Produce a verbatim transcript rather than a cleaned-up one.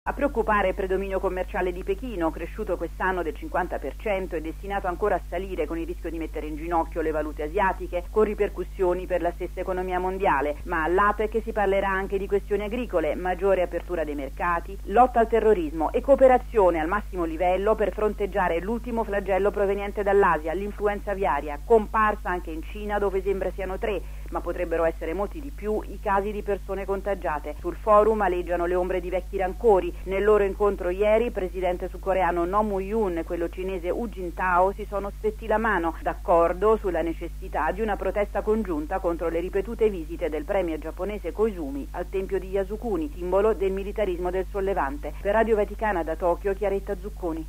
A preoccupare il predominio commerciale di Pechino, cresciuto quest'anno del cinquanta per cento e destinato ancora a salire con il rischio di mettere in ginocchio le valute asiatiche, con ripercussioni per la stessa economia mondiale. Ma all'APEC si parlerà anche di questioni agricole, maggiore apertura dei mercati, lotta al terrorismo e cooperazione al massimo livello per fronteggiare l'ultimo flagello proveniente dall'Asia, l'influenza aviaria, comparsa anche in Cina dove sembra siano tre, ma potrebbero essere molti di più i casi di persone contagiate. Sul forum aleggiano le ombre di vecchi rancori. Nel loro incontro ieri il presidente sudcoreano Roh Moo-hyun e quello cinese Hu Jintao si sono stretti la mano, d'accordo sulla necessità di una protesta congiunta contro le ripetute visite del premier giapponese Koizumi al tempio di Yasukuni, simbolo del militarismo del sollevante. Per Radio Vaticana da Tokyo, Chiaretta Zucconi.